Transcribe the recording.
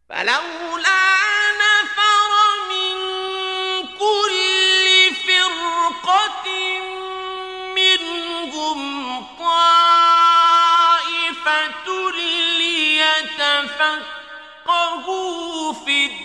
فلولا نفر من كل فرقة منهم طائفة ليتفقهوا في الدين